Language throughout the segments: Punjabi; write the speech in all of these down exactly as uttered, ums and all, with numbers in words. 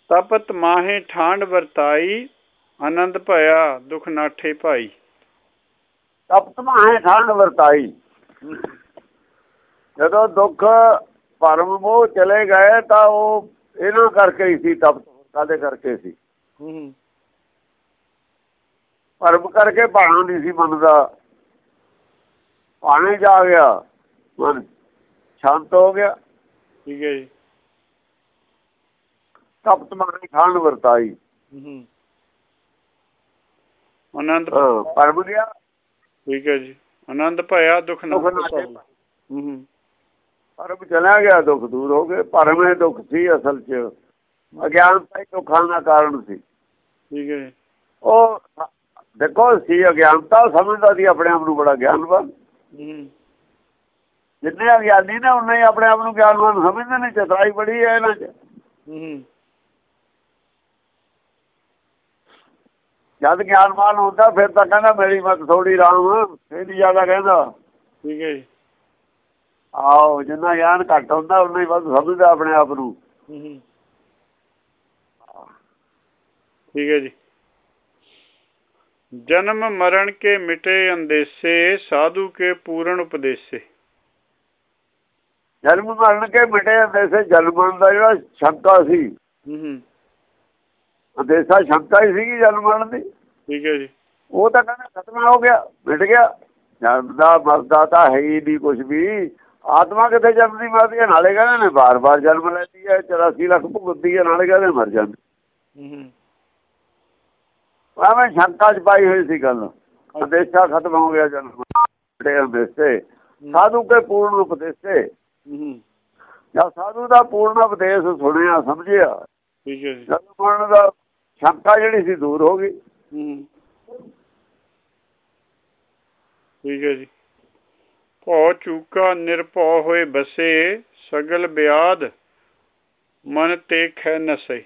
ਤਪਤ ਮਾਹੇ ਠਾਂਡ ਵਰਤਾਈ, ਆਨੰਦ ਭਇਆ ਦੁਖ ਨਾਠੇ ਭਾਈ। ਤਪਤ ਮਾਹੇ ਠਾਂਡ ਵਰਤਾਈ, ਜਦੋਂ ਦੁੱਖ ਭਰਮ ਮੋਹ ਚਲੇ ਗਏ ਤਾਂ ਉਹ ਇਹਨਾਂ ਕਰਕੇ ਹੀ ਸੀ। ਤਪਤ ਕਾਹਦੇ ਕਰਕੇ ਸੀ? ਭਰਮ ਕਰਕੇ ਭਾਣਾ ਨਹੀਂ ਸੀ ਮੰਨਦਾ। ਭਾਣੇ ਜਾ ਗਿਆ, ਮਨ ਸ਼ਾਂਤ ਹੋ ਗਿਆ। ਠੀਕ ਹੈ ਜੀ। ਤਪਤ ਮਾਹੇ ਠਾਂਡ ਵਰਤਾਈ, ਆਨੰਦ ਭਰਮ ਗਿਆ। ਠੀਕ ਹੈ ਜੀ। ਆਨੰਦ ਭਇਆ ਦੁੱਖ ਨਾਠੇ। ਭਰਮ ਚਲਾ ਗਿਆ, ਦੁੱਖ ਦੂਰ ਹੋ ਗਏ। ਭਰਮ ਇਹ ਦੁੱਖ ਸੀ, ਅਸਲ ਚ ਅਗਿਆਨਤਾ ਹੀ ਦੁੱਖਾਂ ਦਾ ਕਾਰਨ ਸੀ। ਠੀਕ ਹੈ। ਉਹ ਦੇਖੋ ਸੀ ਅਗਿਆਨਤਾ, ਸਮਝਦਾ ਸੀ ਆਪਣੇ ਆਪ ਨੂੰ ਬੜਾ ਗਿਆਨਵਾਨ। ਜਿੰਨੇ ਅਗਿਆਨੀ ਨੇ ਉਹਨੇ ਹੀ ਆਪਣੇ ਆਪ ਨੂੰ ਗਿਆਨਵਾਨ ਸਮਝਦੇ ਨੇ। ਚਤਰਾਈ ਬੜੀ ਹੈ ਇਹਨਾਂ ਚ। ਜਦ ਗਿਆਨਵਾਨ ਹੁੰਦਾ ਫਿਰ ਤਾਂ ਕਹਿੰਦਾ ਮੇਰੀ ਮਤ ਥੋੜੀ ਰਾਮ, ਇਹ ਨੀ ਜ਼ਿਆਦਾ ਕਹਿੰਦਾ। ਠੀਕ ਹੈ ਜੀ। ਆਹੋ, ਜਿੰਨਾ ਗਿਆਨ ਘੱਟ ਹੁੰਦਾ ਉਨਾ ਹੀ ਵੱਧ ਸਮਝਦਾ ਆਪਣੇ ਆਪ ਨੂੰ। ਠੀਕ ਹੈ ਜੀ। ਜਨਮ ਮਰਨ ਕੇ ਮਿਟੇ ਅੰਦੇਸੇ, ਸਾਧੂ ਕੇ ਪੂਰਨ ਉਪਦੇਸੇ। ਜਨਮ ਮਰਨ ਕੇ ਮਿਟੇ ਅੰਦੇਸੇ, ਜਨਮ ਦਾ ਜਿਹੜਾ ਸ਼ੰਕਾ ਸੀ, ਅੰਦੇਸਾ ਸ਼ੰਕਾ ਹੀ ਸੀਗੀ ਜਨਮ ਮਰਨ ਦੀ। ਠੀਕ ਹੈ ਜੀ। ਉਹ ਤਾਂ ਕਹਿੰਦਾ ਖਤਮ ਹੋ ਗਿਆ, ਮਿਟ ਗਿਆ। ਜਨਮਦਾ ਮਰਦਾ ਤਾਂ ਹੈ ਹੀ ਨਹੀਂ ਕੁਛ ਵੀ। ਆਤਮਾ ਕਿੱਥੇ ਜਨਮਦੀ ਮਰਦੀ ਹੈ? ਨਾਲੇ ਕਹਿੰਦੇ ਨੇ ਬਾਰ ਬਾਰ ਜਨਮ ਲੈਂਦੀ ਹੈ, ਚੁਰਾਸੀ ਲੱਖ ਭੁਗਤਦੀ ਹੈ, ਨਾਲੇ ਕਹਿੰਦੇ ਮਰ ਜਾਂਦੀ। ਐਵੇਂ ਸ਼ੰਕਾ ਚ ਪਾਈ ਹੋਈ ਸੀ ਗੱਲ। ਅੰਦੇਸ਼ਾ ਖਤਮ ਹੋ ਗਿਆ, ਜਨਮ ਅੰਦੇਸੇ ਸਾਧੂ ਕੇ ਪੂਰਨ ਉਪਦੇਸੇ। ਜਾਂ ਸਾਧੂ ਦਾ ਪੂਰਨ ਉਪਦੇਸ਼ ਸੁਣਿਆ ਸਮਝਿਆ, ਜਨਮ ਮਰਨ ਦਾ ਸ਼ੰਕਾ ਜਿਹੜੀ ਸੀ ਦੂਰ ਹੋ ਗਈ। ਠੀਕ ਹੈ ਜੀ। ਭਉ ਚੂਕਾ ਨਿਰਭਉ ਹੋਏ ਬਸੇ, ਸਗਲ ਬਿਆਦ ਮਨ ਤੇ ਖੈ ਨਸੇ।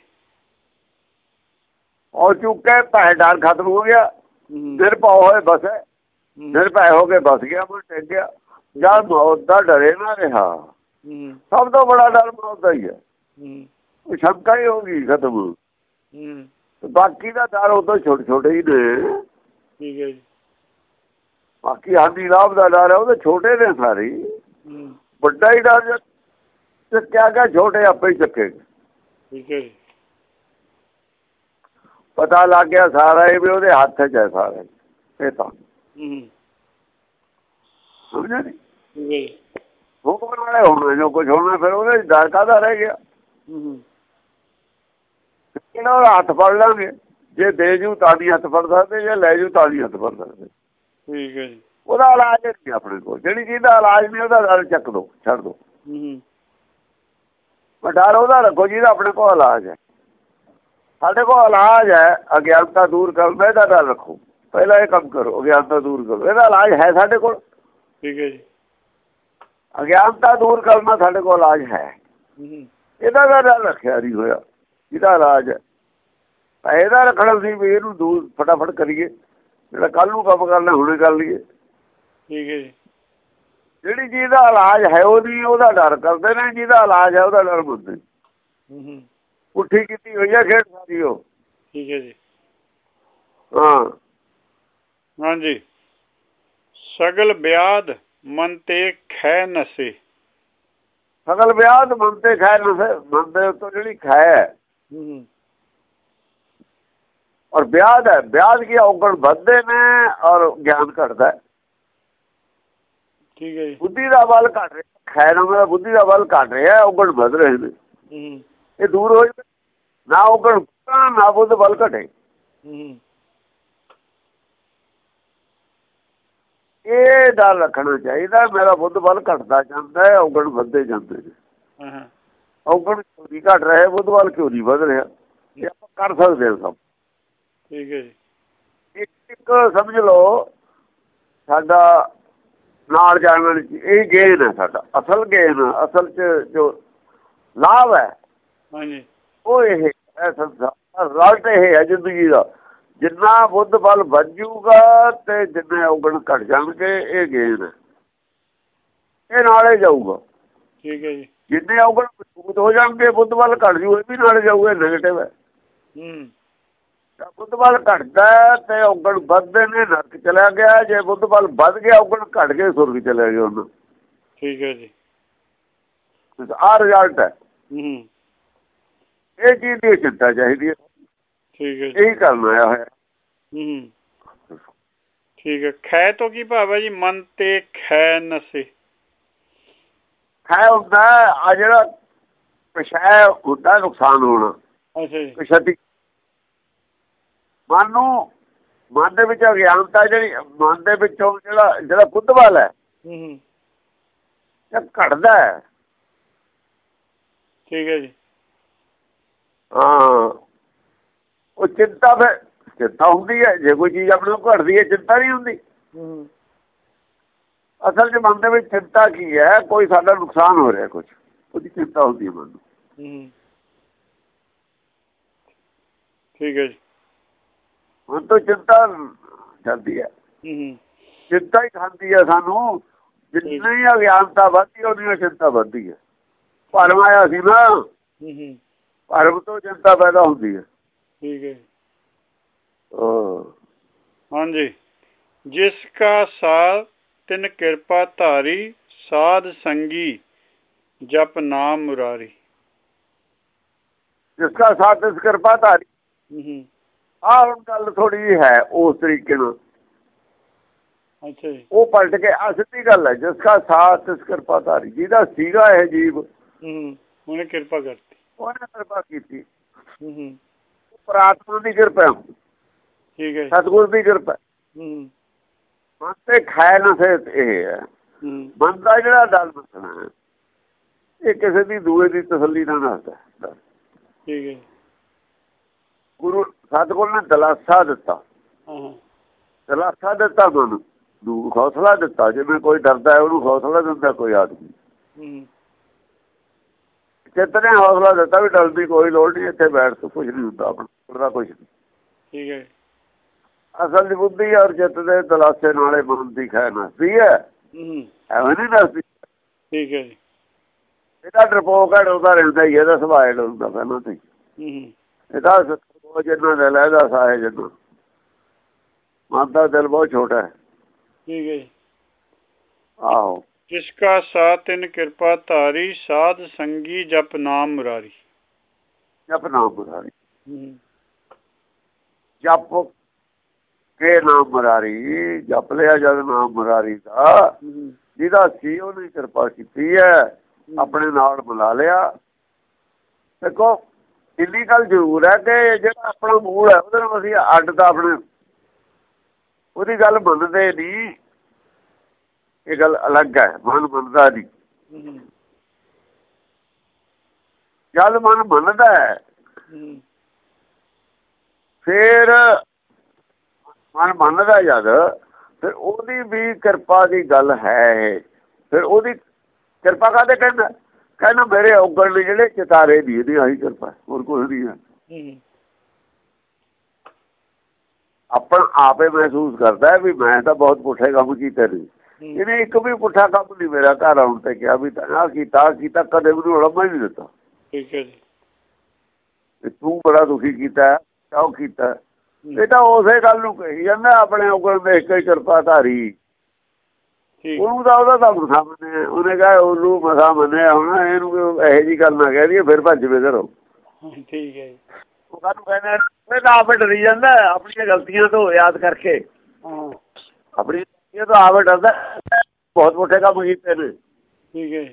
ਉਹ ਚੁੱਕੇ ਭੈ ਡਰ ਖਤਮ ਹੋ ਗਿਆ, ਨਿਰਭਉ ਹੋਏ ਬਸੇ। ਨਿਰਭੈ ਹੋ ਕੇ ਬਸ ਗਿਆ, ਮਨ ਟਿਕ ਗਿਆ। ਜਦ ਮੌਤ ਦਾ ਡਰੇ ਨਾ ਰਿਹਾ। ਸਭ ਤੋਂ ਬੜਾ ਡਰ ਮੌਤ ਦਾ ਹੀ ਹੈ। ਉਹ ਸ਼ੰਕਾ ਹੀ ਹੋ ਗਈ ਖਤਮ। ਬਾਕੀ ਦਾ ਡਰ ਉਦੋਂ ਛੋਟੇ ਛੋਟੇ ਹੀ ਨੇ। ਠੀਕ ਹੈ ਜੀ। ਬਾਕੀ ਹਾਨੀ ਲਾਭ ਦਾ ਡਰ ਹੈ, ਉਹਦੇ ਛੋਟੇ ਨੇ ਸਾਰੇ। ਵੱਡਾ ਹੀ ਡਰ ਚੱਕਿਆ ਗਿਆ, ਛੋਟੇ ਆਪੇ ਹੀ ਚੱਕੇ। ਠੀਕ ਹੈ ਜੀ। ਪਤਾ ਲੱਗ ਗਿਆ ਸਾਰਾ ਇਹ ਵੀ ਉਹਦੇ ਹੱਥ ਚ ਹੈ ਸਾਰਾ। ਇਹ ਤਾਂ ਸਮਝਿਆ ਨੀ। ਹੁਕਮ ਨਾਲੇ ਹੋਣਾ ਜੋ ਕੁਛ ਹੋਣਾ, ਫਿਰ ਉਹਦੇ ਡਰ ਕਾਹਦਾ ਰਹਿ ਗਿਆ? ਇਹਨਾਂ ਦਾ ਹੱਥ ਫੜ ਲਾਂਗੇ। ਜੇ ਦੇ ਜੂ ਤਾਂ ਨਹੀਂ ਹੱਥ ਫੜ ਸਕਦੇ, ਜੇ ਲੈ ਜੂ ਤਾਂ ਨਹੀਂ ਹੱਥ ਫੜ ਸਕਦੇ। ਠੀਕ ਹੈ ਜੀ। ਉਹਦਾ ਇਲਾਜ ਨਹੀਂ ਆਪਣੇ ਕੋਲ। ਜਿਹੜੀ ਚੀਜ਼ ਦਾ ਇਲਾਜ ਨਹੀਂ ਉਹਦਾ ਡਰ ਚੱਕ ਦੋ, ਛੱਡ ਦੋ। ਡਰ ਉਹਦਾ ਰੱਖੋ ਜਿਹਦਾ ਆਪਣੇ ਕੋਲ ਇਲਾਜ ਹੈ। ਸਾਡੇ ਕੋਲ ਇਲਾਜ ਹੈ ਅਗਿਆਨਤਾ ਦੂਰ ਕਰਨ ਦਾ, ਇਹਦਾ ਡਰ ਰੱਖੋ। ਪਹਿਲਾਂ ਇਹ ਕੰਮ ਕਰੋ, ਅਗਿਆਨਤਾ ਦੂਰ ਕਰੋ। ਇਹਦਾ ਇਲਾਜ ਹੈ ਸਾਡੇ ਕੋਲ। ਠੀਕ ਹੈ ਜੀ। ਅਗਿਆਨਤਾ ਦੂਰ ਕਰਨਾ ਸਾਡੇ ਕੋਲ ਇਲਾਜ ਹੈ। ਇਹਦਾ ਦਾ ਡਰ ਰੱਖਿਆ ਨਹੀਂ ਹੋਇਆ, ਇਹਦਾ ਇਲਾਜ ਹੈ। ਇਹਦਾ ਰੱਖਣਾ ਸੀ ਵੀ ਇਹਨੂੰ ਦੂਰ ਫਟਾਫਟ ਕਰੀਏ, ਜਿਹੜਾ ਕੱਲ ਨੂੰ ਕੰਮ ਕਰਨਾ ਹੁਣੇ ਕਰ ਲਈਏ। ਠੀਕ ਹੈ ਜੀ। ਜਿਹੜੀ ਚੀਜ਼ ਦਾ ਇਲਾਜ ਹੈ ਉਹ ਨਹੀਂ, ਉਹਦਾ ਡਰ ਕਰਦੇ ਨੇ। ਜਿਹਦਾ ਇਲਾਜ ਹੈ ਉਹਦਾ ਡਰ ਮੰਨਦੇ। ਪੁੱਠੀ ਕੀਤੀ ਹੋਈ ਹੈ ਖੇਡ ਸਾਰੀ ਉਹ। ਠੀਕ ਹੈ ਜੀ। ਹਾਂ ਹਾਂਜੀ। ਸਗਲ ਬਿਆਦ ਮਨ ਤੇ ਖੈ ਨਸੇ। ਸਗਲ ਬਿਆਦ ਮਨ ਤੇ ਖੈ ਨਸੇ। ਮਨ ਦੇ ਉੱਤੋਂ ਜਿਹੜੀ ਖੈ ਹੈ ਔਰ ਬਿਆਦ ਹੈ। ਬਿਆਦ ਕੀ ਔਗਣ ਵੱਧਦੇ ਨੇ ਔਰ ਗਿਆਨ ਘਟਦਾ। ਠੀਕ ਹੈ ਜੀ। ਬੁੱਧੀ ਦਾ ਬਲ ਘਟ ਰਿਹਾ। ਖੈ ਨਾਲ ਬੁੱਧੀ ਦਾ ਬਲ ਘਟ ਰਿਹਾ, ਔਗਣ ਵੱਧ ਰਹੇ ਨੇ। ਇਹ ਦੂਰ ਹੋ ਜਾਵੇ ਨਾ, ਔਗਣ ਨਾ ਬੁੱਧ ਬਲ ਘਟੇ। ਇਹ ਡਰ ਰੱਖਣਾ ਚਾਹੀਦਾ। ਮੇਰਾ ਬੁੱਧ ਬਲ ਘਟਦਾ ਜਾਂਦਾ ਹੈ, ਔਗਣ ਵੱਧਦੇ ਜਾਂਦੇ ਨੇ। ਔਗਣ ਕਿਉਂ ਨਹੀਂ ਘਟ ਰਹੇ, ਬੁੱਧ ਬਲ ਕਿਉਂ ਨਹੀਂ ਵੱਧ ਰਿਹਾ? ਇਹ ਆਪਾਂ ਕਰ ਸਕਦੇ ਹਾਂ ਸਭ। ਠੀਕ ਹੈ ਜੀ। ਇੱਕ ਇੱਕ ਸਮਝ ਲਓ ਸਾਡਾ ਨਾਲ ਜਾਣ ਵਾਲੀ ਇਹ ਗੇਨ ਹੈ ਸਾਡਾ। ਅਸਲ ਗੇਨ, ਅਸਲ ਚ ਜੋ ਲਾਭ ਹੈ ਉਹ ਇਹ ਰਿਜ਼ਲਟ ਇਹ ਹੈ ਜ਼ਿੰਦਗੀ ਦਾ। ਜਿੰਨਾ ਬੁੱਧ ਬਲ ਵੱਜੂਗਾ ਤੇ ਜਿੰਨੇ ਔਗਣ ਘਟ ਜਾਣਗੇ, ਇਹ ਗੇਨ ਹੈ। ਇਹ ਨਾਲੇ ਜਾਊਗਾ। ਠੀਕ ਹੈ ਜੀ। ਜਿੰਨੇ ਔਗਣ ਮਜ਼ਬੂਤ ਹੋ ਜਾਣਗੇ ਬੁੱਧ ਵੱਲ ਘਟ ਜੂ, ਇਹ ਵੀ ਨਾਲ ਜਾਊਗਾ, ਨੈਗੇਟਿਵ ਹੈ। ਬੁੱਧ ਵੱਲ ਘਟਦਾ ਤੇ ਔਗਣ ਵੱਧਦੇ ਨੇ, ਨਰਕ ਚਲਾ ਗਿਆ। ਜੇ ਬੁੱਧ ਵੱਲ ਵੱਧ ਗਿਆ ਔਗਣ ਘਟ ਗਏ, ਸੁਰਗ ਚਲੇ ਗਏ ਉਹਨੂੰ। ਠੀਕ ਹੈ ਜੀ, ਆਹ ਰਿਜ਼ਲਟ ਹੈ। ਇਹ ਚੀਜ਼ ਦੀ ਚਿੰਤਾ ਚਾਹੀਦੀ ਹੈ। ਠੀਕ ਹੈ, ਇਹੀ ਕਰਨ ਆਇਆ ਹੋਇਆ। ਠੀਕ ਹੈ। ਖੈ ਤੋਂ ਕੀ ਭਾਵ ਹੈ ਜੀ? ਮਨ ਤੇ ਖੈ ਨਸੇ। ਖੈ ਹੁੰਦਾ ਆ ਜਿਹੜਾ ਪਛੈ ਹੁੰਦਾ, ਨੁਕਸਾਨ ਹੋਣਾ। ਅੱਛਾ ਜੀ। ਕਸ਼ਤੀ ਮਨ ਨੂੰ, ਮਨ ਦੇ ਵਿੱਚ ਅਗਿਆਨਤਾ ਜਿਹੜੀ ਮਨ ਦੇ ਵਿੱਚੋਂ ਜਿਹੜਾ ਜਿਹੜਾ ਬੁੱਧ ਵੱਲ ਹੈ ਘਟਦਾ ਹੈ। ਠੀਕ ਹੈ ਜੀ। ਹਾਂ, ਉਹ ਚਿੰਤਾ ਫਿਰ ਚਿੰਤਾ ਹੁੰਦੀ ਹੈ। ਜੇ ਕੋਈ ਚੀਜ਼ ਆਪਣੇ ਕੋਲ ਘਟਦੀ ਹੈ, ਚਿੰਤਾ ਨਹੀਂ ਹੁੰਦੀ। ਅਸਲ 'ਚ ਮਨ ਦੇ ਵਿੱਚ ਚਿੰਤਾ ਕੀ ਹੈ? ਕੋਈ ਸਾਡਾ ਨੁਕਸਾਨ ਹੋ ਰਿਹਾ, ਕੁਛ, ਉਹਦੀ ਚਿੰਤਾ ਹੁੰਦੀ ਹੈ ਮਨ ਨੂੰ। ਠੀਕ ਹੈ ਜੀ। ਮਨ ਤੋਂ ਚਿੰਤਾ ਜਾਂਦੀ ਹੈ, ਚਿੰਤਾ ਹੀ ਖਾਂਦੀ ਹੈ ਸਾਨੂੰ। ਜਿੰਨੀ ਅਗਿਆਨਤਾ ਵੱਧਦੀ ਉਹਦੀ ਚਿੰਤਾ ਵੱਧਦੀ ਹੈ। ਭਰਮ ਆਇਆ ਸੀ ਨਾ, ਭਰਮ ਤੋਂ ਚਿੰਤਾ ਪੈਦਾ ਹੁੰਦੀ ਹੈ। ਠੀਕ ਹੈ। ਹਾਂਜੀ। ਜਿਸ ਕਾ ਸਾਥ ਤਿਨ ਕਿਰਪਾ ਧਾਰੀ, ਸਾਧ ਸੰਗੀ ਜਪ ਨਾਮ ਮੁਰਾਰੀ। ਜਿਸ ਕਾ ਸਾਥ ਤਿਸ ਕਿਰਪਾ ਧਾਰੀ, ਆਹ ਹੁਣ ਗੱਲ ਥੋੜੀ ਜਿਹੀ ਹੈ ਉਸ ਤਰੀਕੇ ਨਾਲ। ਅੱਛਾ ਜੀ। ਉਹ ਪਲਟ ਕੇ ਆ ਸਿੱਧੀ ਗੱਲ ਹੈ। ਜਿਸ ਕਾ ਸਾਥ ਤਿਸ ਕਿਰਪਾ ਧਾਰੀ, ਜਿਹਦਾ ਸੀਗਾ ਇਹ ਜੀਵ, ਉਹਨੇ ਕਿਰਪਾ ਕਰਤੀ, ਉਹਨੇ ਕਿਰਪਾ ਕੀਤੀ। ਪ੍ਰਾਤਮਾ ਦੀ ਕਿਰਪਾ, ਠੀਕ ਹੈ, ਸਤਿਗੁਰ ਦੀ ਕਿਰਪਾ। ਮਨ ਤੇ ਖੈ ਨਸੇ ਇਹ ਹੈ। ਮਨ ਦਾ ਜਿਹੜਾ ਦਲ ਮਸਣਾ ਇਹ ਕਿਸੇ ਦੀ ਦੂਏ ਦੀ ਤਸੱਲੀ ਨਾਲ ਦੱਸਦਾ। ਠੀਕ ਹੈ। ਗੁਰੂ ਸਤਿਗੁਰ ਨੇ ਦਲਾਸਾ ਦਿੱਤਾ, ਦਲਾਸਾ ਦਿੱਤਾ ਮਨ ਨੂੰ, ਹੌਸਲਾ ਦਿੱਤਾ। ਜਿਵੇਂ ਕੋਈ ਡਰਦਾ ਹੈ ਉਹਨੂੰ ਹੌਸਲਾ ਦਿੰਦਾ ਕੋਈ ਆਦਮੀ। ਚਿੱਤ ਨੇ ਹੌਸਲਾ ਦਿੱਤਾ ਵੀ ਡਰ ਦੀ ਕੋਈ ਲੋੜ ਨਹੀਂ, ਇੱਥੇ ਬੈਠ ਕੇ ਕੁਛ ਨਹੀਂ ਹੁੰਦਾ, ਆਪਣਾ ਕੁਛ ਨਹੀਂ। ਠੀਕ ਹੈ। ਅਸਲ ਦੀ ਬੁੱਧੀ ਔਰ ਚਿੱਤ ਦੇ ਦਲਾਸੇ ਨਾਲੇ ਮਨ ਦੀ ਖੈ ਨਸਦੀ ਹੈ, ਐਵੇਂ ਨਹੀਂ ਨਸਦੀ। ਠੀਕ ਹੈ ਜੀ। ਇਹਦਾ ਡਰਪੋਕ ਹੈ, ਡਰਦਾ ਰਹਿੰਦਾ ਹੀ, ਇਹਦਾ ਸੁਭਾਅ ਡਰਦਾ ਪਹਿਲਾਂ ਤੋਂ ਹੀ। ਇਹਦਾ ਜਿੰਨਾ ਦਿਲ ਹੈ ਇਹਦਾ ਸਾਹ ਜਿੰਨਾ, ਮਨ ਦਾ ਦਿਲ ਬਹੁਤ ਛੋਟਾ ਹੈ। ਠੀਕ ਹੈ ਜੀ। ਆਹੋ। ਜਿਸ ਕਾ ਸਾਥ ਤਿਨ ਕਿਰਪਾ ਧਾਰੀ, ਸਾਧ ਸੰਗੀ ਜਪ ਨਾਮ ਮੁਰਾਰੀ। ਜਪ ਨਾਮ ਮੁਰਾਰੀ, ਜਪ ਕੇ ਨਾਮ ਮੁਰਾਰੀ, ਜਪ ਲਿਆ ਜਦ ਨਾਮ ਮੁਰਾਰੀ ਦਾ, ਜਿਹਦਾ ਸੀ ਉਹਨੇ ਕਿਰਪਾ ਕੀਤੀ ਹੈ, ਆਪਣੇ ਨਾਲ ਮਿਲਾ ਲਿਆ। ਦੇਖੋ ਇੰਨੀ ਗੱਲ ਜ਼ਰੂਰ ਹੈ ਕਿ ਜਿਹੜਾ ਆਪਣਾ ਮੂਲ ਹੈ ਉਹਦੇ ਨਾਲ ਅਸੀਂ ਅੱਡ ਤਾਂ ਆਪਣੇ ਉਹਦੀ ਗੱਲ ਮੰਨਦੇ ਨਹੀਂ, ਇਹ ਗੱਲ ਅਲੱਗ ਹੈ। ਮਨ ਮੰਨਦਾ ਨਹੀਂ। ਜਦ ਮਨ ਮੰਨਦਾ ਹੈ ਫੇਰ ਮਨ ਮੰਨਦਾ ਜਦ, ਫਿਰ ਉਹਦੀ ਵੀ ਕਿਰਪਾ ਦੀ ਗੱਲ ਹੈ। ਫਿਰ ਉਹਦੀ ਕਿਰਪਾ ਕਾਹਦੇ ਕਹਿੰਦਾ? ਕਹਿੰਦਾ ਮੇਰੇ ਔਗਣ ਨੇ ਜਿਹੜੇ ਚਿਤਾਰੇ ਦੀ, ਇਹਦੀ ਆਹੀ ਕਿਰਪਾ, ਹੋਰ ਕੁਛ ਨਹੀਂ ਹੈ। ਆਪਣਾ ਆਪੇ ਮਹਿਸੂਸ ਕਰਦਾ ਵੀ ਮੈਂ ਤਾਂ ਬਹੁਤ ਪੁੱਠੇ ਕੰਮ ਕੀਤੇ ਨੇ। ਇਹਨੇ ਇੱਕ ਵੀ ਪੁੱਠਾ ਕੰਮ ਨਹੀਂ ਮੇਰਾ ਘਰ ਆਉਣ ਤੇ ਕਿਹਾ ਵੀ ਆਹ ਕੀਤਾ ਆਹ ਕੀਤਾ, ਕਦੇ ਮੈਨੂੰ ਉਲੰਭਾ ਹੀ ਨਹੀਂ ਦਿੱਤਾ। ਠੀਕ ਹੈ ਜੀ। ਤੂੰ ਬੜਾ ਦੁਖੀ ਕੀਤਾ, ਕਿਉਂ ਕੀਤਾ? ਇਹ ਤਾਂ ਉਸੇ ਗੱਲ ਨੂੰ ਕਹੀ ਜਾਂਦਾ, ਆਪਣੇ ਔਗਣ ਦੇਖ ਕੇ ਕਿਰਪਾ ਧਾਰੀ। ਉਹਨੂੰ ਤਾਂ ਉਹਦਾ ਤਾਂ ਮਸਾ ਮੰਨਿਆ, ਉਹਨੇ ਕਿਹਾ ਉਹਨੂੰ ਮਸਾ ਮੰਨਿਆ। ਹੁਣ ਇਹਨੂੰ ਇਹੋ ਜਿਹੀ ਗੱਲ ਨਾ ਕਹਿ ਦਈਏ ਫਿਰ ਭੱਜ ਵੇ ਘਰੋਂ। ਠੀਕ ਹੈ ਜੀ। ਉਹ ਕਾਹਨੂੰ ਕਹਿੰਦੇ, ਇਹ ਤਾਂ ਆਪੇ ਡਰੀ ਜਾਂਦਾ ਆਪਣੀਆਂ ਗਲਤੀਆਂ ਤੋਂ ਯਾਦ ਕਰਕੇ। ਆਪਣੀਆਂ ਗਲਤੀਆਂ ਤੋਂ ਆਪੇ ਡਰਦਾ, ਬਹੁਤ ਮੋਟੇ ਕੰਮ ਕੀਤੇ ਨੇ। ਠੀਕ ਹੈ।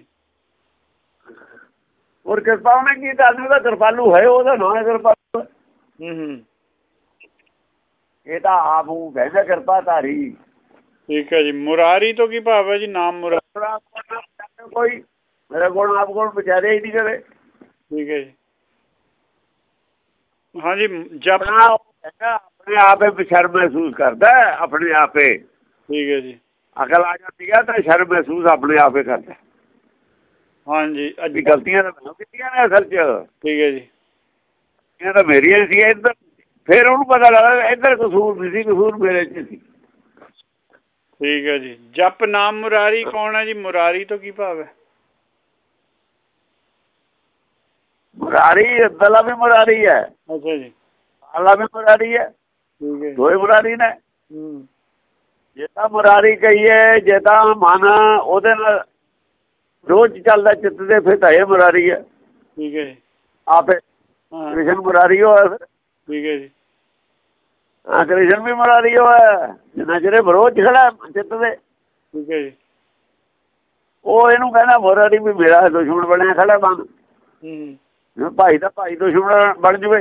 ਹੋਰ ਕਿਰਪਾ ਉਹਨੇ ਕੀਤਾ, ਉਹਦਾ ਕਿਰਪਾਲੂ ਹੈ, ਉਹਦਾ ਨਾਂ ਹੈ ਕਿਰਪਾਲੂ। ਹੂੰ, ਇਹ ਤਾਂ ਆਪ ਨੂੰ ਕਹਿੰਦਾ ਕਿਰਪਾ ਧਾਰੀ। ਠੀਕ ਹੈ ਜੀ। ਮੁਰਾਰੀ ਤੋਂ ਕੀ ਭਾਵ ਹੈ ਜੀ? ਨਾਮ ਮੁਰਾਰੀ ਕੋਈ ਮੇਰਾ ਗੁਣ ਆਪ ਕੋਲ ਵਿਚਾਰਿਆ ਹੀ ਨਹੀਂ ਕਰੇ। ਠੀਕ ਹੈ ਜੀ। ਹਾਂਜੀ। ਜਪਣਾ ਆਪਣੇ ਆਪੇ ਸ਼ਰਮ ਮਹਿਸੂਸ ਕਰਦਾ, ਆਪਣੇ ਆਪੇ। ਠੀਕ ਹੈ ਜੀ। ਅਕਲ ਆ ਜਾਂਦੀ ਹੈ ਤਾਂ ਸ਼ਰਮ ਮਹਿਸੂਸ ਆਪਣੇ ਆਪੇ ਕਰਦਾ। ਹਾਂਜੀ। ਅੱਜ ਗਲਤੀਆਂ ਤਾਂ ਮੈਨੂੰ ਕੀਤੀਆਂ ਨੇ ਅਸਲ ਚ। ਠੀਕ ਹੈ ਜੀ। ਇਹ ਤਾਂ ਮੇਰੀਆਂ ਸੀ ਇੱਧਰ, ਫੇਰ ਉਹਨੂੰ ਪਤਾ ਲੱਗਦਾ ਇੱਧਰ ਕਸੂਰ ਨਹੀਂ ਸੀ, ਕਸੂਰ ਮੇਰੇ ਚ ਸੀ। ਠੀਕ ਹੈ ਜੀ। ਜਪ ਨਾਮ ਮੁਰਾਰੀ ਕੌਣ ਹੈ ਜੀ? ਮੁਰਾਰੀ ਤੋਂ ਕੀ ਭਾਵ ਹੈ? ਮੁਰਾਰੀ ਦਲਾ ਵੀ ਮੁਰਾਰੀ ਹੈ। ਅੱਛਾ ਜੀ। ਆਲਾ ਵੀ ਮੁਰਾਰੀ ਹੈ, ਦੋਏ ਮੁਰਾਰੀ ਨੇ। ਜੇ ਤਾਂ ਮੁਰਾਰੀ ਕਹੀਏ, ਜੇ ਤਾਂ ਮਨ ਉਹਦੇ ਨਾਲ ਰੋਜ਼ ਚੱਲਦਾ ਚਿੱਤ ਦੇ, ਫਿਰ ਤਾਂ ਇਹ ਮੁਰਾਰੀ ਹੈ। ਠੀਕ ਹੈ ਜੀ। ਆਪੇ ਕ੍ਰਿਸ਼ਨ ਮੁਰਾਰੀ ਹੋਇਆ ਫਿਰ। ਠੀਕ ਹੈ ਜੀ। ਹਾਂ, ਕ੍ਰਿਸ਼ਨ ਵੀ ਮੁਰਾਰੀ ਹੋਇਆ ਜਿੰਨਾ ਚਿਰ ਵਿਰੋਧ ਖੜਾ ਚਿੱਤ ਦੇ। ਠੀਕ ਹੈ ਜੀ। ਉਹ ਇਹਨੂੰ ਕਹਿੰਦਾ ਮੁਰਾਰੀ ਵੀ ਮੇਰਾ ਦੁਸ਼ਮਣ ਬਣਿਆ ਖੜਾ ਮਨ। ਭਾਈ ਦਾ ਭਾਈ ਦੁਸ਼ਮਣ ਬਣ ਜਵੇ।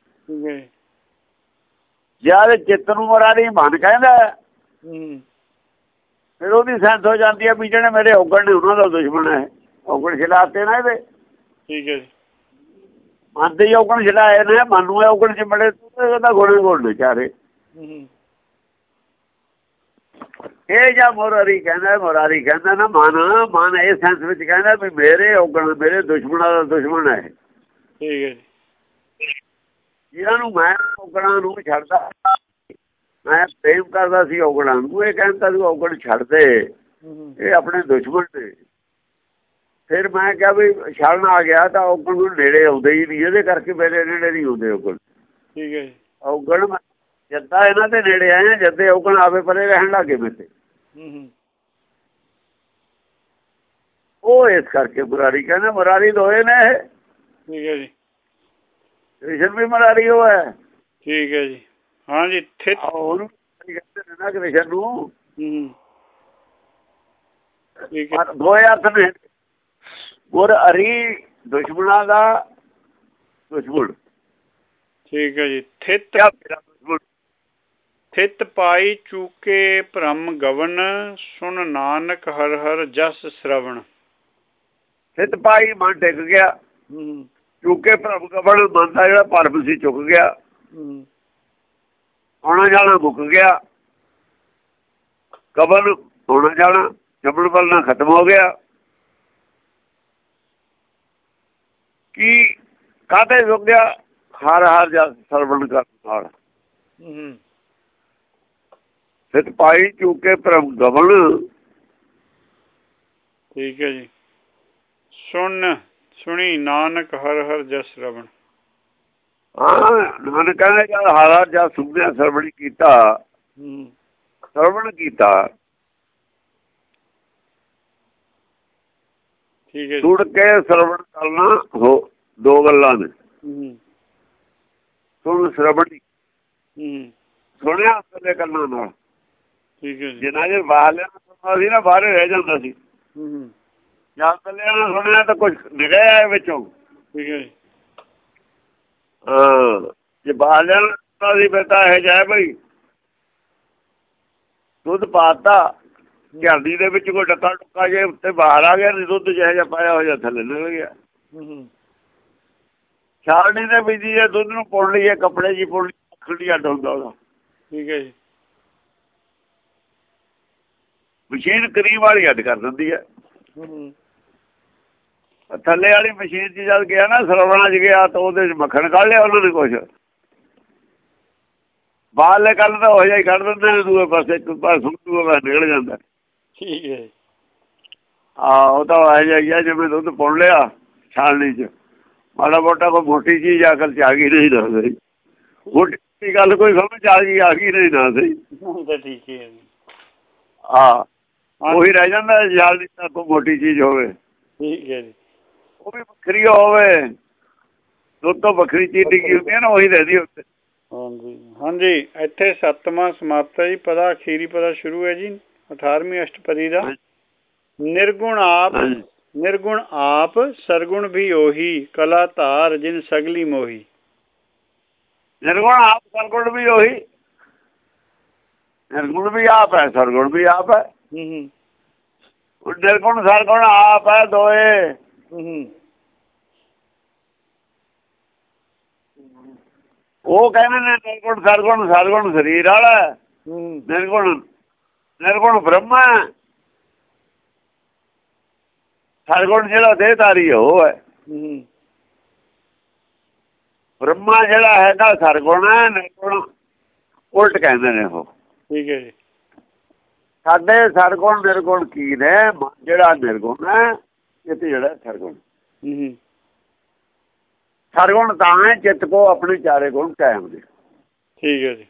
ਜਦ ਚਿੱਤ ਨੂੰ ਮੁਰਾਰੀ ਮਨ ਕਹਿੰਦਾ, ਫਿਰ ਉਹਦੀ ਸੈਂਸ ਹੋ ਜਾਂਦੀ ਹੈ ਵੀ ਜਿਹੜੇ ਮੇਰੇ ਔਗਣ ਨੇ ਉਹਨਾਂ ਦਾ ਦੁਸ਼ਮਣ ਹੈ। ਔਗਣ ਛਿਲਾਤੇ ਨਾ ਇਹਦੇ। ਠੀਕ ਹੈ ਜੀ। ਮਨ ਦੇ ਔਗਣ ਛਿਲਾਏ ਨੇ, ਮਨ ਨੂੰ ਔਗਣ ਚਿਮੜੇ ਉਹਦਾ ਗੋਲੇ ਗੋਲ ਨੇ ਚਾਰੇ। ਇਹ ਜਾਂ ਮੁਰਾਰੀ ਕਹਿੰਦਾ, ਮੁਰਾਰੀ ਕਹਿੰਦਾ ਨਾ ਮਨ, ਮਨ ਇਹ ਸੈਂਸ ਵਿੱਚ ਕਹਿੰਦਾ ਵੀ ਮੇਰੇ ਔਗਣ ਮੇਰੇ ਦੁਸ਼ਮਣਾਂ ਦਾ ਦੁਸ਼ਮਣ ਹੈ। ਠੀਕ ਹੈ ਜੀ। ਜਿਹਨਾਂ ਨੂੰ ਮੈਂ ਔਗਣਾਂ ਨੂੰ ਛੱਡਦਾ, ਮੈਂ ਪ੍ਰੇਮ ਕਰਦਾ ਸੀ ਔਗਣਾਂ ਨੂੰ, ਇਹ ਕਹਿੰਦਾ ਤੂੰ ਔਗਣ ਛੱਡ ਦੇ, ਇਹ ਆਪਣੇ ਦੁਸ਼ਮਣ ਨੇ। ਫਿਰ ਮੈਂ ਕਿਹਾ ਵੀ ਛੱਡਣ ਆ ਗਿਆ ਤਾਂ ਔਗਣ ਨੂੰ ਨੇੜੇ ਆਉਂਦੇ ਹੀ ਨਹੀਂ, ਇਹਦੇ ਕਰਕੇ ਮੇਰੇ ਨੇੜੇ ਨਹੀਂ ਆਉਂਦੇ ਔਗਣ। ਠੀਕ ਹੈ ਜੀ। ਔਗਣ ਜੱਦਾ ਇਹਨਾਂ ਦੇ ਨੇੜੇ ਆਏ, ਜੱਦੇ ਔਗਣ ਆਵੇ ਪਰੇ ਰਹਿਣ ਲੱਗੇ ਮੇਰੇ। ਉਹ ਇਸ ਕਰਕੇ ਮੁਰਾਰੀ ਕਹਿੰਦੇ, ਮੁਰਾਰੀ ਦੋਏ ਨੇ ਇਹ। ਠੀਕ ਹੈ ਜੀ। ਕ੍ਰਿਸ਼ਨ ਵੀ ਮੁਰਾਰੀ ਹੋਇਆ। ਠੀਕ ਹੈ ਜੀ। ਹਾਂਜੀ। ਉਹਨੂੰ ਕਹਿੰਦੇ ਨੇ ਨਾ ਕ੍ਰਿਸ਼ਨ ਨੂੰ। ਦੋਏ ਅਰਥ ਨੇ। ਗੁਰ ਹਰੀ ਦੁਸ਼ਮਣਾਂ ਦਾ ਦੁਸ਼ਮਣ। ਠੀਕ ਹੈ ਜੀ। ਥਿਤ ਥਿਤ ਪਾਈ ਚੂਕੇ ਭ੍ਰਮ ਗਵਨ, ਸੁਣ ਨਾਨਕ ਹਰ ਹਰ ਜਸ ਸ਼ਰਵਣ। ਥਿਤ ਪਾਈ ਮਨ ਟਿਕ ਗਿਆ, ਚੂਕੇ ਭ੍ਰਮ ਗਵਨ ਮਨ ਦਾ ਜਿਹੜਾ ਭਰਮ ਸੀ ਚੁੱਕ ਗਿਆ, ਆਉਣਾ ਜਾਣਾ ਮੁੱਕ ਗਿਆ। ਗਵਨ ਆਉਣਾ ਜਾਣਾ ਜੰਮਣ ਵੱਲਣਾ ਖਤਮ ਹੋ ਗਿਆ। ਕੀ ਕਾਹਤੇ ਰੁਕ ਗਿਆ? ਹਰ ਹਰ ਜਸ ਸਰਵਣ ਕਰਨ ਨਾਲ। ਥਿਤ ਪਾਈ ਚੂਕੇ ਭ੍ਰਮ ਗਵਨ। ਠੀਕ ਹੈ ਜੀ। ਸੁਣ ਸੁਣੀ ਨਾਨਕ ਹਰ ਹਰ ਜਸ ਸ਼ਰਵਣ। ਹਾਂ, ਨਾਨਕ ਕਹਿੰਦੇ ਜਦ ਹਰ ਹਰ ਜਸ ਸੁਣਿਆ, ਸਰਵਣ ਕੀਤਾ, ਸਰਵਣ ਕੀਤਾ। ਠੀਕ ਹੈ। ਸੁਣ ਕੇ ਸਰਵਣ ਕਰਨਾ ਹੋ ਦੋ ਗੱਲਾਂ ਨੇ। ਸੁਣ ਸਰਵਣ ਸੁਣਿਆ ਥੱਲੇ ਕੰਨਾਂ ਨਾਲ। ਠੀਕ ਹੈ। ਜਿੰਨਾ ਚਿਰ ਬਾਹਰ ਸੁਣਦਾ ਸੀ ਨਾ, ਬਾਹਰੇ ਰਹਿ ਜਾਂਦਾ ਸੀ। ਜਾਂ ਕੱਲਿਆਂ ਨਾਲ ਸੁਣਿਆ ਤਾਂ ਕੁਛ ਨਿਕਲਿਆ ਆਇਆ ਵਿੱਚੋਂ। ਠੀਕ ਹੈ ਜੀ। ਹਾਂ, ਜੇ ਬਾਹਰ ਸੁਣਦਾ ਸੀ ਫਿਰ ਤਾਂ ਇਹ ਜਾਏ ਬਈ ਦੁੱਧ ਪਾਤਾ ਝਾਂਦੀ ਦੇ ਵਿੱਚ, ਕੋਈ ਡੱਕਾ ਡੁੱਕਾ ਜੇ ਉੱਤੇ ਬਾਹਰ ਆ ਗਿਆ, ਦੁੱਧ ਜਿਹੋ ਜਿਹਾ ਪਾਇਆ ਹੋ ਜਾ ਥੱਲੇ ਨਿਕਲ ਗਿਆ। ਛਾਲਣੀ ਦੇ ਵਿੱਚ ਜੇ ਦੁੱਧ ਨੂੰ ਪੁਣ ਲਈਏ, ਕੱਪੜੇ ਜੀ ਪੁਣ ਲਈ, ਅੱਡ ਹੁੰਦਾ ਉਹਦਾ। ਠੀਕ ਹੈ ਜੀ। ਮਸ਼ੀਨ ਕਰੀਮ ਵਾਲੀ ਅੱਡ ਕਰ ਦਿੰਦੀ ਹੈ। ਥੱਲੇ ਵਾਲੀ ਮਸ਼ੀਨ ਚ ਜਦ ਗਿਆ ਨਾ, ਸਰਵਣਾ ਚ ਗਿਆ ਤਾਂ ਉਹਦੇ ਚ ਮੱਖਣ ਕੱਢ ਲਿਆ ਉਹਨਾਂ ਨੇ ਕੁਛ। ਬਾਹਰਲੇ ਕੱਲ ਤਾਂ ਉਹ ਜਿਹਾ ਹੀ ਕੱਢ ਦਿੰਦੇ ਨੇ, ਦੂਏ ਪਾਸੇ ਇੱਕ ਪਾਸੇ ਦੂਏ ਪਾਸੇ ਨਿਕਲ ਜਾਂਦਾ। ਠੀਕ ਹੈ। ਹਾਂ, ਉਹ ਤਾਂ ਇਹ ਜਿਹਾ ਜਿਵੇਂ ਦੁੱਧ ਪੁਣ ਲਿਆ ਛਾਲਣੀ ਚ, ਮਾੜਾ ਮੋਟਾ ਕੋਈ ਮੋਟੀ ਚੀਜ਼ ਅਕਲ ਚ ਆ ਗਈ ਨਹੀਂ ਨਾ ਸਹੀ। ਮੋਟੀ ਗੱਲ ਕੋਈ ਸਮਝ ਆ ਗਈ ਆ ਗਈ ਨਹੀਂ ਨਾ ਸਹੀ। ਠੀਕ ਹੈ। ਹਾਂ, ਉਹੀ ਰਹਿ ਜਾਂਦਾ ਛਾਲਣੀ ਤਾਂ ਕੋਈ ਮੋਟੀ ਚੀਜ਼ ਹੋਵੇ। ਠੀਕ ਹੈ ਜੀ। ਉਹ ਵੀ ਵੱਖਰੀ ਹੋਵੇ, ਦੁੱਧ ਤੋਂ ਵੱਖਰੀ ਚੀਜ਼ ਡਿੱਗੀ ਹੁੰਦੀ ਹੈ ਨਾ, ਉਹੀ ਰਹਿੰਦੀ ਉੱਥੇ। ਹਾਂਜੀ ਹਾਂਜੀ। ਇੱਥੇ ਸੱਤਵਾਂ ਸਮਾਪਤ ਹੈ ਜੀ। ਪਦਾ ਅਖੀਰੀ ਪਦਾ ਸ਼ੁਰੂ ਹੈ ਜੀ ਅਠਾਰਵੀਂ ਅਸ਼ਟਪਦੀ ਦਾ। ਨਿਰਗੁਣ ਆਪ ਨਿਰਗੁਣ ਆਪ ਸਰਗੁਣ ਵੀ ਉਹੀ, ਕਲਾ ਧਾਰ ਜਿਨ ਸਗਲੀ ਮੋਹੀ। ਨਿਰਗੁਣ ਆਪ ਸਰਗੁਣ ਵੀ ਉਹੀ। ਨਿਰਗੁਣ ਵੀ ਆਪ ਹੈ, ਸਰਗੁਣ ਵੀ ਆਪ ਹੈ। ਨਿਰਗੁਣ ਸਰਗੁਣ ਆਪ ਹੈ ਦੋਏ। ਉਹ ਕਹਿੰਦੇ ਨੇ ਨਿਰਗੁਣ ਸਰਗੁਣ, ਸਰਗੁਣ ਸਰੀਰ ਵਾਲਾ, ਨਿਰਗੁਣ ਨਿਰਗੁਣ ਬ੍ਰਹਮਾ, ਸਰਗੁਣ ਜਿਹੜਾ ਦੇਹਧਾਰੀ ਉਹ ਹੈ। ਬ੍ਰਹਮਾ ਜਿਹੜਾ ਹੈਗਾ ਸਰਗੁਣ ਹੈ, ਨਿਰਗੁਣ ਉਲਟ ਕਹਿੰਦੇ ਨੇ ਉਹ। ਠੀਕ ਹੈ ਜੀ। ਸਾਡੇ ਸਰਗੁਣ ਨਿਰਗੁਣ ਕੀ ਨੇ? ਜਿਹੜਾ ਨਿਰਗੁਣ ਹੈ, ਇੱਥੇ ਜਿਹੜਾ ਸਰਗੁਣ। ਸਰਗੁਣ ਤਾਂ ਹੈ ਚਿੱਤ ਕੋ ਆਪਣੇ ਚਾਰੇ ਗੁਣ ਕਾਇਮ ਨੇ। ਠੀਕ ਹੈ ਜੀ।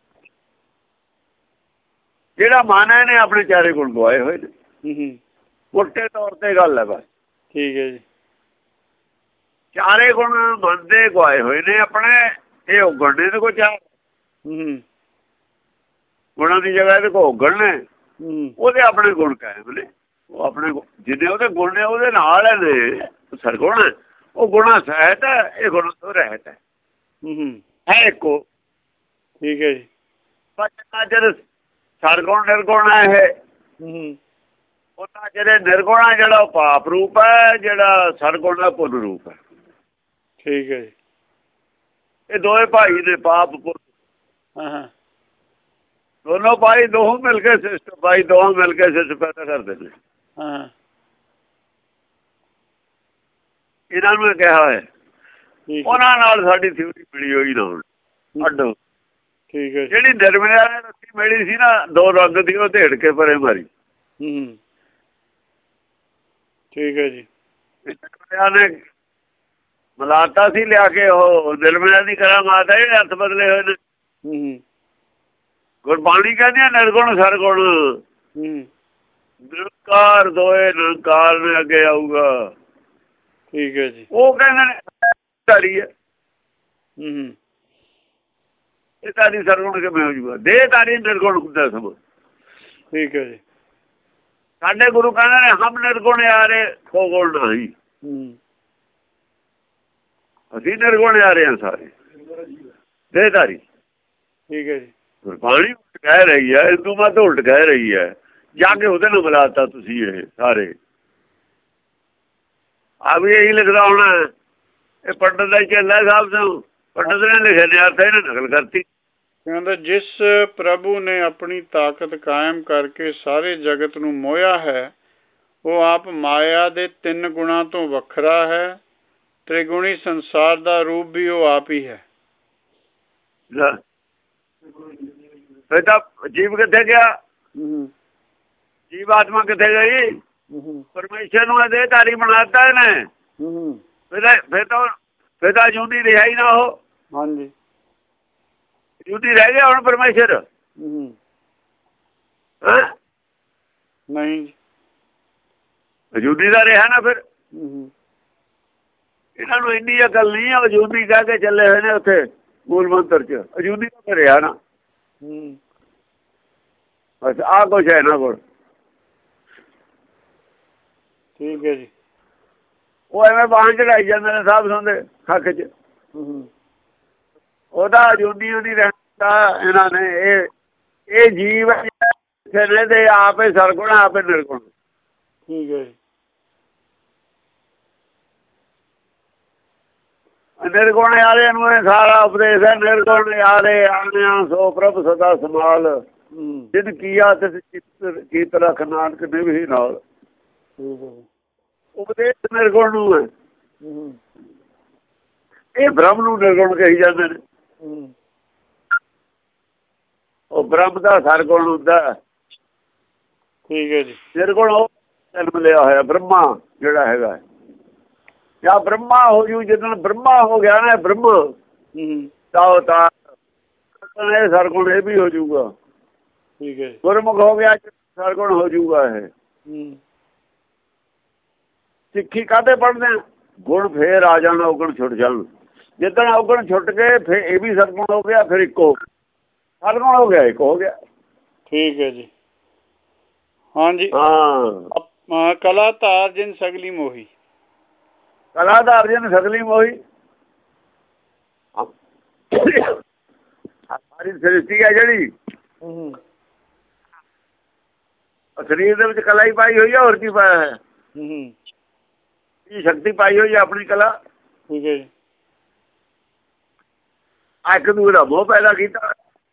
ਜਿਹੜਾ ਮਨ ਹੈ ਨੇ ਆਪਣੇ ਚਾਰੇ ਗੁਣ ਗਵਾਏ ਹੋਏ ਨੇ, ਮੋਟੇ ਤੌਰ ਤੇ ਗੱਲ ਹੈ ਬਸ। ਠੀਕ ਹੈ ਜੀ। ਚਾਰੇ ਗੁਣ ਮਨ ਦੇ ਗਵਾਏ ਹੋਏ ਨੇ ਆਪਣੇ, ਇਹ ਉਗਣ ਨੇ ਕੋ ਚਾਰ ਗੁਣਾਂ ਦੀ ਜਗ੍ਹਾ ਇਹਦੇ ਕੋ ਉਗਣ ਨੇ, ਉਹਦੇ ਆਪਣੇ ਗੁਣ ਕਾਇਮ ਨੇ। ਉਹ ਆਪਣੇ ਜਿੰਨੇ ਉਹਦੇ ਗੁਣ ਨੇ ਉਹਦੇ ਨਾਲ ਨੇ ਸਰਗੁਣ, ਉਹ ਗੁਣਾ ਸਹਿਤ ਹੈ, ਇਹ ਗੁਣ ਤੋਂ ਰਹਿਤ ਹੈ, ਹੈ ਇੱਕੋ। ਠੀਕ ਹੈ ਜੀ। ਜਦ ਸਰਗੁਣ ਨਿਰਗੁਣ ਹੈ ਇਹ, ਉਹਨਾਂ ਜਿਹੜੇ ਨਿਰਗੁਣ ਹੈ ਜਿਹੜਾ ਉਹ ਪਾਪ ਰੂਪ ਹੈ, ਜਿਹੜਾ ਸਰਗੁਣ ਹੈ ਪੁੰਨ ਰੂਪ ਹੈ। ਠੀਕ ਹੈ ਜੀ। ਇਹ ਦੋਵੇਂ ਭਾਈ ਨੇ, ਪਾਪ ਪੁੰਨ ਦੋਨੋਂ ਭਾਈ, ਦੋਹੋਂ ਮਿਲ ਕੇ ਸਿਸਟ ਭਾਈ ਦੋਹਾਂ ਮਿਲ ਕੇ ਸਿਸਟ ਪੈਦਾ ਕਰਦੇ ਨੇ। ਇਹਨਾਂ ਨੂੰ ਕਿਹਾ ਹੋਇਆ, ਉਹਨਾਂ ਨਾਲ ਸਾਡੀ ਥਿਊਰੀ ਮਿਲੀ ਹੋਈ ਨਾ ਹੁਣ ਅੱਡ। ਠੀਕ ਹੈ। ਜਿਹੜੀ ਨਿਰਮਲਿਆ ਨੇ ਰੱਸੀ ਮਿਲੀ ਸੀ ਨਾ ਦੋ ਰੰਗ ਦੀ, ਉਹ ਢੇੜ ਕੇ ਪਰੇ ਮਾਰੀ। ਠੀਕ ਹੈ ਜੀ। ਨਿਰਮਲਿਆ ਨੇ ਮਲਾਤਾ ਸੀ ਲਿਆ ਕੇ, ਉਹ ਨਿਰਮਲਿਆ ਦੀ ਕਰਾਮਾਤ ਹੈ, ਜਿਹੜੇ ਹੱਥ ਬਦਲੇ ਹੋਏ ਨੇ। ਗੁਰਬਾਣੀ ਕਹਿੰਦੀ ਹੈ ਨਿਰਗੁਣ ਸਰਗੁਣ ਨਿਰੰਕਾਰ ਦੋਏ ਨਿਰੰਕਾਰ ਨੇ ਅੱਗੇ ਆਊਗਾ। ਠੀਕ ਹੈ ਜੀ। ਉਹ ਕਹਿੰਦੇ ਨੇ ਧਾਰੀ ਹੈ, ਇਹ ਧਾਰੀ ਸਰਗੁਣ ਕਿਵੇਂ ਹੋ ਜੂਗਾ? ਦੇਹ ਧਾਰੀ ਨਿਰਗੁਣ ਹੁੰਦਾ ਸਭ। ਠੀਕ ਹੈ ਜੀ। ਸਾਡੇ ਗੁਰੂ ਕਹਿੰਦੇ ਨੇ ਹਮ ਨਿਰਗੁਣ ਯਾਰੇ ਕੋ ਗੁਣ ਨਹੀਂ, ਅਸੀਂ ਨਿਰਗੁਣ ਯਾਰੇ ਹਾਂ ਸਾਰੇ ਦੇਹ ਧਾਰੀ। ਠੀਕ ਹੈ ਜੀ। ਗੁਰਬਾਣੀ ਉਲਟ ਕਹਿ ਰਹੀ ਹੈ, ਹਿੰਦੂ ਮਤ ਉਲਟ ਕਹਿ ਰਹੀ ਹੈ, ਜਾ ਕੇ ਉਹਦੇ ਨਾਲ ਮਿਲਾਤਾ ਤੁਸੀਂ। ਇਹ ਸਾਰੇ ਆ ਵੀ ਇਹੀ ਲਿਖਦਾ ਹੋਣਾ, ਇਹ ਪੰਡਤ ਦਾ ਹੀ ਚੱਲਾ ਸਾਹਿਬ ਤੋਂ, ਪੰਡਤ ਨੇ ਲਿਖਿਆ ਨੇ ਅਰਥ ਇਹਨੇ ਨਕਲ ਕਰਤੀ। ਕਹਿੰਦਾ ਜਿਸ ਪ੍ਰਭੂ ਨੇ ਆਪਣੀ ਤਾਕਤ ਕਾਇਮ ਕਰਕੇ ਸਾਰੇ ਜਗਤ ਨੂੰ ਮੋਹਿਆ ਹੈ, ਉਹ ਆਪ ਮਾਇਆ ਦੇ ਤਿੰਨ ਗੁਣਾਂ ਤੋਂ ਵੱਖਰਾ ਹੈ। ਤ੍ਰਿਗੁਣੀ ਸੰਸਾਰ ਦਾ ਰੂਪ ਵੀ ਉਹ ਆਪ ਹੀ ਹੈ। ਫਿਰ ਤਾਂ ਜੀਵ ਕਿੱਥੇ ਗਿਆ? ਜੀਵ ਆਤਮਾ ਕਿੱਥੇ ਗਈ? ਪਰਮੇਸ਼ਰ ਨੂੰ ਇਹਦੇ ਧਾਰੀ ਬਣਾਤਾ ਇਹਨੇ। ਫਿਰ ਤਾਂ ਫਿਰ ਤਾਂ ਜੂਦੀ ਰਿਹਾ ਹੀ ਨਾ ਉਹ। ਹਾਂਜੀ, ਜੂਦੀ ਰਹਿ ਗਿਆ ਹੁਣ ਪਰਮੇਸ਼ਰ? ਨਹੀਂ, ਜੂਦੀ ਦਾ ਰਿਹਾ ਨਾ ਫਿਰ। ਇਹਨਾਂ ਨੂੰ ਇੰਨੀ ਅਕਲ ਨਹੀਂ ਆ, ਅਜੂਦੀ ਕਹਿ ਕੇ ਚੱਲੇ ਹੋਏ ਨੇ ਉੱਥੇ ਮੂਲ ਮੰਤਰ ਚ। ਅਜੂਦੀ ਤਾਂ ਰਿਹਾ ਨਾ, ਬਸ ਆਹ ਕੁਛ ਹੈ ਇਹਨਾਂ ਕੋਲ। ਠੀਕ ਹੈ ਜੀ। ਉਹ ਐਵੇਂ ਬਾਹਾਂ ਚੜਾਈ ਜਾਂਦੇ ਨੇ ਸਾਧ ਸੁਣਦੇ ਹੱਕ ਚ। ਉਹਦਾ ਅਜੂਦੀ ਉਹਦੀ ਰਹਿੰਦਾ ਇਹਨਾਂ ਨੇ। ਇਹ ਇਹ ਜੀਵ ਦੇ ਆਪੇ ਸਰਗੁਣ ਆਪੇ ਨਿਰਗੁਣ। ਠੀਕ ਹੈ ਜੀ। ਨਿਰਗੁਣ ਵਾਲਿਆਂ ਨੂੰ ਇਹ ਸਾਰਾ ਉਪਦੇਸ਼ ਹੈ। ਨਿਰਗੁਣ ਵਾਲੇ ਆਣਿਆ ਸੋ ਪ੍ਰਭ ਸਦਾ ਸੰਭਾਲ, ਜਿਨ ਕੀਆ ਤਿਸ ਕੀਤ ਰਖ ਨਾਨਕ ਨਿਭੀ ਨਾਲ। ਉਪਦੇਸ਼ ਨਿਰਗੁਣ ਨੂੰ ਹੈ। ਇਹ ਬ੍ਰਹਮ ਨੂੰ ਨਿਰਗੁਣ ਕਹੀ ਜਾਂਦੇ ਨੇ। ਉਹ ਬ੍ਰਹਮ ਦਾ ਸਰਗੁਣ ਹੁੰਦਾ। ਠੀਕ ਹੈ ਜੀ। ਨਿਰਗੁਣ ਉਹ ਜਨਮ ਲਿਆ ਹੋਇਆ ਬ੍ਰਹਮਾ ਜਿਹੜਾ ਹੈਗਾ, ਜਾਂ ਬ੍ਰਹਮਾ ਹੋ ਜੂ। ਜਦੋਂ ਬ੍ਰਹਮਾ ਹੋ ਗਿਆ ਨਾ ਬ੍ਰਹਮਾ ਤਾਂ ਤਾਂ ਇਹ ਸਰਗੁਣ ਇਹ ਵੀ ਹੋ ਜੂਗਾ। ਠੀਕ ਹੈ। ਗੁਰਮੁਖ ਹੋ ਗਿਆ ਸਰਗੁਣ ਹੋ ਜੂਗਾ। ਇਹ ਸਿੱਖੀ ਕਾਹਦੇ ਪੜ੍ਹਦੇ? ਗੁਣ ਫੇਰ ਆ ਜਾਣ, ਔਗਣ ਛੁੱਟ ਜਾਣ। ਜਿੱਦਣ ਔਗਣ ਛੁੱਟ ਗਏ ਫਿਰ ਇਹ ਵੀ ਸਰਗੁਣ ਹੋ ਗਿਆ, ਫਿਰ ਇੱਕੋ ਸਰਗੁਣ ਹੋ ਗਿਆ, ਇੱਕ ਹੋ ਗਿਆ। ਠੀਕ ਹੈ ਜੀ। ਹਾਂਜੀ ਹਾਂ। ਕਲਾ ਧਾਰ ਜਿਨ ਸਗਲੀ ਮੋਹੀ। ਕਲਾ ਧਾਰ ਜਿਨ ਸਗਲੀ ਮੋਹੀ। ਸਾਰੀ ਸ੍ਰਿਸ਼ਟੀ ਹੈ ਜਿਹੜੀ, ਸਰੀਰ ਦੇ ਵਿੱਚ ਕਲਾ ਹੀ ਪਾਈ ਹੋਈ ਹੈ। ਹੋਰ ਕੀ ਪਾਇਆ ਹੈ? ਕੀ ਸ਼ਕਤੀ ਪਾਈ ਹੋਈ ਹੈ? ਆਪਣੀ ਕਲਾ। ਠੀਕ ਹੈ ਜੀ। ਇੱਕ ਦੂਜੇ ਦਾ ਮੋਹ ਪੈਦਾ ਕੀਤਾ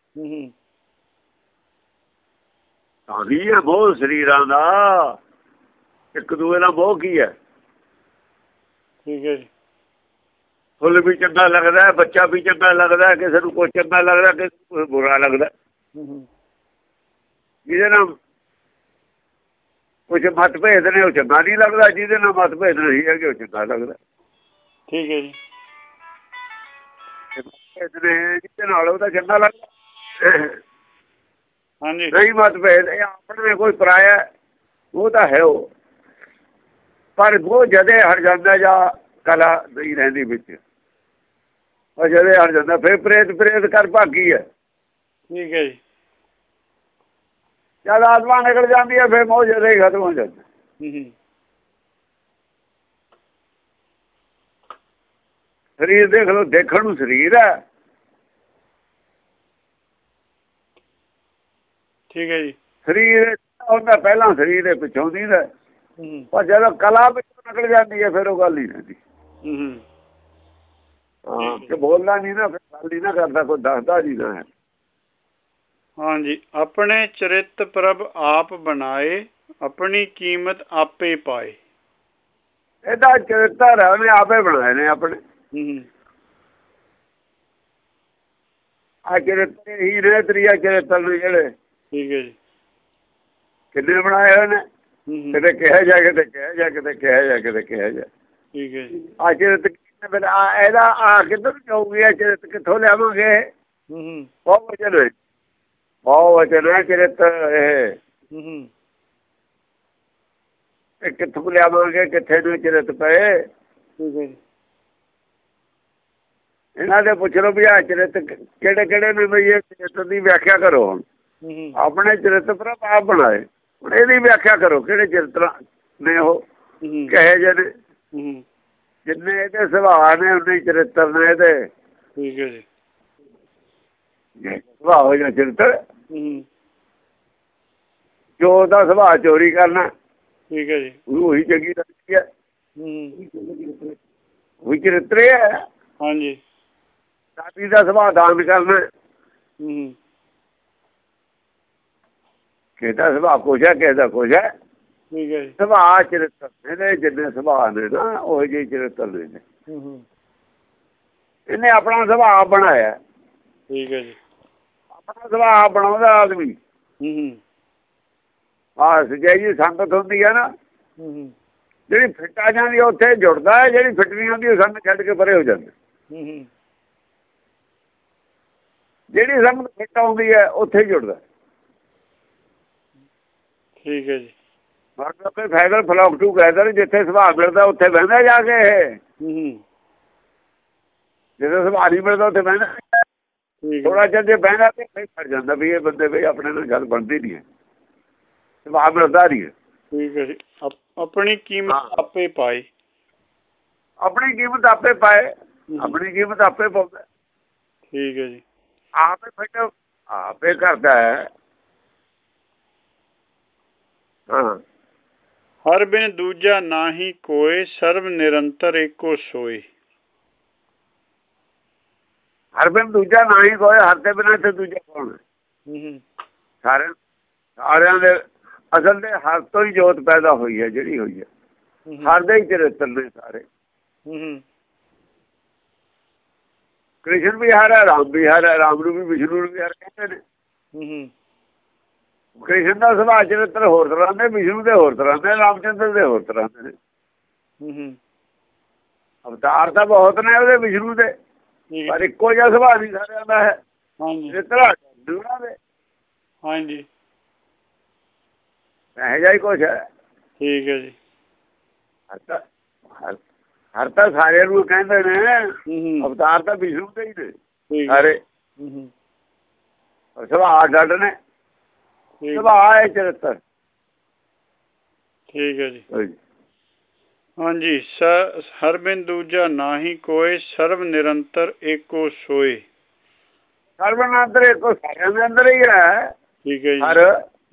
ਤਾਂ ਵੀ ਹੈ ਮੋਹ ਸਰੀਰਾਂ ਦਾ। ਇੱਕ ਦੂਜੇ ਦਾ ਮੋਹ ਕੀ ਹੈ? ਠੀਕ ਹੈ ਜੀ। ਫੁੱਲ ਵੀ ਚੰਗਾ ਲੱਗਦਾ, ਬੱਚਾ ਵੀ ਚੰਗਾ ਲੱਗਦਾ, ਕਿਸੇ ਨੂੰ ਕੁਛ ਚੰਗਾ ਲੱਗਦਾ, ਕਿਸੇ ਨੂੰ ਬੁਰਾ ਲੱਗਦਾ। ਜਿਹਦੇ ਨਾਲ ਕੁਛ ਮਤਭੇਦ ਨੇ ਉਹ ਚੰਗਾ ਨਹੀਂ ਲੱਗਦਾ, ਜਿਹਦੇ ਨਾਲ ਮਤਭੇਦ ਨਹੀਂ ਹੈਗੇ ਉਹ ਚੰਗਾ ਲੱਗਦਾ। ਠੀਕ ਹੈ ਜੀ। ਜਿਹਦੇ ਨਾਲ ਉਹਦਾ ਚੰਗਾ ਲੱਗਦਾ। ਹਾਂਜੀ ਨਹੀਂ ਮਤਭੇਦ ਇਹ ਆਪਣੇ ਕੋਈ ਪਰਾਇਆ ਉਹ ਤਾਂ ਹੈ ਉਹ, ਪਰ ਉਹ ਜਦੇ ਹਟ ਜਾਂਦਾ ਜਾਂ ਕਲਾ ਨਹੀਂ ਰਹਿੰਦੀ ਵਿੱਚ, ਉਹ ਜਦੇ ਹਟ ਜਾਂਦਾ ਫਿਰ ਪ੍ਰੇਤ ਪ੍ਰੇਤ ਕਰ ਭਾਗੀ ਹੈ। ਠੀਕ ਹੈ ਜੀ। ਜਦ ਆਤਮਾ ਨਿਕਲ ਜਾਂਦੀ ਹੈ ਫਿਰ ਮੋਹ ਜਦੇ ਹੀ ਖਤਮ ਹੋ ਜਾਂਦਾ। ਸਰੀਰ ਦੇਖ ਲਓ, ਦੇਖਣ ਨੂੰ ਸਰੀਰ ਹੈ। ਠੀਕ ਹੈ ਜੀ। ਸਰੀਰ ਹੁੰਦਾ ਪਹਿਲਾਂ, ਸਰੀਰ ਦੇ ਪਿੱਛੋਂ ਦੀ ਦਾ, ਪਰ ਜਦੋਂ ਕਲਾ ਪਿੱਛੋਂ ਨਿਕਲ ਜਾਂਦੀ ਹੈ ਫਿਰ ਉਹ ਗੱਲ ਨਹੀਂ ਰਹਿੰਦੀ। ਹਾਂ ਕਿ ਬੋਲਣਾ ਨਹੀਂ ਨਾ, ਫਿਰ ਗੱਲ ਨਹੀਂ ਨਾ ਕਰਦਾ, ਕੋਈ ਦੱਸਦਾ ਨਹੀਂ ਨਾ ਹੈ। ਹਾਂਜੀ, ਆਪਣੇ ਚਰਿਤ ਪ੍ਰਭ ਆਪ ਬਣਾਏ, ਆਪਣੀ ਕੀਮਤ ਆਪੇ ਪਾਏ। ਇਹਦਾ ਚਰਿੱਤਰ ਹੈ, ਉਹਨੇ ਆਪੇ ਬਣਾਏ ਨੇ ਆਪਣੇ। ਆ ਚਰਿੱਤਰ ਹੀ ਨੇ, ਤਰੀਆ ਚਰਿੱਤਰ ਨੇ ਜਿਹੜੇ। ਠੀਕ ਹੈ ਜੀ। ਕਿੰਨੇ ਬਣਾਏ ਹੋਏ ਨੇ, ਕਿਤੇ ਕਿਹਾ ਜਾ, ਕਿਤੇ ਕਿਹਾ ਜਾ, ਕਿਤੇ ਕਿਹਾ ਜਾ, ਕਿਤੇ ਕਿਹਾ ਜਾ। ਠੀਕ ਹੈ ਜੀ। ਆ ਚਰਿੱਤ ਫਿਰ ਇਹਦਾ ਆ ਕਿੱਧਰ ਜਾਊਗੀ? ਆ ਚਰਿੱਤ ਕਿੱਥੋਂ ਲਿਆਵਾਂਗੇ? ਬਹੁਤ ਵਚਨ ਹੈ, ਬਹੁਤ ਵਚਨ ਹੈ ਚਰਿੱਤ ਇਹ। ਇਹ ਕਿੱਥੋਂ ਲਿਆਵਾਂਗੇ? ਕਿੱਥੇ ਨੂੰ ਚਰਿੱਤ ਪਏ? ਇਹਨਾਂ ਦੇ ਪੁੱਛ ਲਓ ਵੀ ਆ ਚਰਿੱਤ ਕਿਹੜੇ ਕਿਹੜੇ ਨੇ, ਬਈ ਇਹ ਚਰਿੱਤ ਦੀ ਵਿਆਖਿਆ ਕਰੋ। ਹੁਣ ਆਪਣੇ ਚਰਿੱਤ ਪ੍ਰਭ ਆਪ ਬਣਾਏ, ਹੁਣ ਇਹਦੀ ਵਿਆਖਿਆ ਕਰੋ ਕਿਹੜੇ ਚਰਿੱਤਰ ਨੇ ਉਹ, ਕਹੇ ਜਿਹੇ ਨੇ। ਜਿੰਨੇ ਇਹਦੇ ਸੁਭਾਅ ਨੇ ਉਨੇ ਚਰਿੱਤਰ ਨੇ ਇਹਦੇ। ਠੀਕ ਹੈ ਜੀ। ਸੁਭਾਅ ਹੋ ਜਾ ਚਰਿੱਤਰ, ਜੋ ਉਹਦਾ ਸੁਭਾਅ ਚੋਰੀ ਕਰਨਾ, ਠੀਕ ਹੈ ਜੀ, ਉਹੀ ਚੰਗੀ ਲੱਗਦੀ ਹੈ, ਉਹੀ ਚਰਿੱਤਰ ਹੈ। ਹਾਂਜੀ। ਦਾਤੀ ਦਾ ਸੁਭਾਅ ਦਾਨ ਕਰਨਾ, ਕਿਸੇ ਦਾ ਸੁਭਾਅ ਕੁਛ ਹੈ, ਕਿਸੇ ਦਾ ਕੁਛ ਹੈ। ਠੀਕ ਹੈ ਜੀ। ਸੁਭਾਅ ਚਰਿੱਤਰ ਨੇ, ਜਿੰਨੇ ਸੁਭਾਅ ਨੇ ਨਾ ਉਹ ਜਿਹੇ ਚਰਿੱਤਰ ਨੇ। ਇਹਨੇ ਆਪਣਾ ਸੁਭਾਅ ਬਣਾਇਆ। ਠੀਕ ਹੈ ਜੀ। ਆਪਣਾ ਸੁਭਾਅ ਬਣਾਉਂਦਾ ਆਦਮੀ। ਆਹ ਸਜਾਈ ਸੰਗਤ ਹੁੰਦੀ ਹੈ ਨਾ, ਜਿਹੜੀ ਫਿੱਟ ਆ ਜਾਂਦੀ ਉੱਥੇ ਜੁੜਦਾ ਹੈ, ਜਿਹੜੀ ਫਿੱਟ ਨਹੀਂ ਹੁੰਦੀ ਉਹ ਸੰਗਤ ਛੱਡ ਕੇ ਪਰੇ ਹੋ ਜਾਂਦਾ। ਜਿਹੜੀ ਸੰਗਤ ਫਿੱਟ ਆਉਂਦੀ ਹੈ ਉੱਥੇ ਹੀ ਜੁੜਦਾ। ਠੀਕ ਹੈ ਜੀ। ਮਤਲਬ ਫਾਈਨਲ ਫਲੋਕ ਟੂ ਕਹਿੰਦੇ, ਜਿੱਥੇ ਸੁਭਾਅ ਮਿਲਦਾ ਉੱਥੇ ਬਹਿੰਦਾ ਜਾ ਕੇ। ਇਹ ਜਿੱਥੇ ਸੁਭਾਅ ਨਹੀਂ ਮਿਲਦਾ ਉੱਥੇ ਬਹਿੰਦਾ। ਥੋੜਾ ਚਿਰ ਜੇ ਬਹਿੰਦਾ ਤੇ ਫਿਰ ਛੱਡ ਜਾਂਦਾ ਵੀ ਇਹ ਬੰਦੇ ਵੀ ਆਪਣੇ ਨਾਲ ਗੱਲ ਬਣਦੀ ਨਹੀਂ ਹੈ, ਸੁਭਾਅ ਮਿਲਦਾ ਨਹੀਂ ਹੈ। ਠੀਕ ਹੈ ਜੀ। ਆਪਣੀ ਕੀਮਤ ਆਪੇ ਪਾਏ, ਆਪਣੀ ਕੀਮਤ ਆਪੇ ਪਾਏ, ਆਪਣੀ ਕੀਮਤ ਆਪੇ ਪਾਉਂਦਾ। ਠੀਕ ਹੈ ਜੀ। ਆਪੇ ਫਿੱਟ ਆਪੇ ਕਰਦਾ ਹੈ। ਹਾਂ। ਹਰ ਬਿਨ ਦੂਜਾ ਨਾਹੀ ਕੋਇ, ਸਰਬ ਨਿਰੰਤਰ ਏਕੋ ਸੋਏ। ਹਰ ਬਿਨ ਦੂਜਾ ਨਾ ਹੀ ਕੋਈ, ਹਰ ਦੇ ਬਿਨਾਂ ਤੇ ਦੂਜਾ ਕੌਣ ਹੈ? ਸਾਰੇ ਸਾਰਿਆਂ ਦੇ ਅਸਲ ਦੇ ਹਰ ਤੋਂ ਹੀ ਜੋਤ ਪੈਦਾ ਹੋਈ ਹੈ, ਜਿਹੜੀ ਹੋਈ ਹੈ। ਹਰ ਦੇ ਹੀ ਚਰਿੱਤਰ ਨੇ ਸਾਰੇ। ਕ੍ਰਿਸ਼ਨ ਵੀ ਹਰ ਹੈ, ਰਾਮ ਵੀ ਹਰ ਹੈ, ਰਾਮ ਨੂੰ ਵੀ ਵਿਸ਼ਨੂੰ ਨੂੰ ਵੀ ਹਰ ਕਹਿੰਦੇ ਨੇ। ਕ੍ਰਿਸ਼ਨ ਦਾ ਸੁਭਾਅ ਚਰਿੱਤਰ ਹੋਰ ਤਰ੍ਹਾਂ ਦੇ, ਵਿਸ਼ਨੂੰ ਦੇ ਹੋਰ ਤਰ੍ਹਾਂ ਦੇ, ਰਾਮਚੰਦਰ ਦੇ ਹੋਰ ਤਰ੍ਹਾਂ ਦੇ ਨੇ। ਅਵਤਾਰ ਤਾਂ ਬਹੁਤ ਨੇ ਉਹਦੇ ਵਿਸ਼ਨੂੰ ਦੇ, ਪਰ ਇੱਕੋ ਜਿਹਾ ਸੁਭਾਅ ਨਹੀਂ ਸਾਰਿਆਂ ਦਾ ਹੈ। ਹਾਂਜੀ, ਇਹੋ ਜਿਹਾ ਹੀ ਕੁਛ ਹੈ। ਠੀਕ ਹੈ ਜੀ। ਹਰ ਤਾਂ ਸਾਰਿਆਂ ਨੂੰ ਕਹਿੰਦੇ ਨੇ, ਅਵਤਾਰ ਤਾਂ ਵਿਸ਼ਨੂੰ ਦੇ ਹੀ ਨੇ ਸਾਰੇ। ਸੁਭਾਅ ਡੱਡ ਨੇ, ਸੁਭਾਅ ਹੈ ਚਰਿੱਤਰ। ਠੀਕ ਹੈ ਜੀ। ਹਾਂਜੀ। ਹਰ ਬਿਨ ਦੂਜਾ ਨਾਹੀ ਕੋਇ, ਸਰਬ ਨਿਰੰਤਰ ਏਕੋ ਸੋਏ। ਸਰਬ ਨਿਰੰਤਰ ਏਕੋ ਸਾਰਿਆਂ ਦੇ ਅੰਦਰ ਹੀ ਹੈ। ਠੀਕ ਹੈ ਜੀ। ਹਰ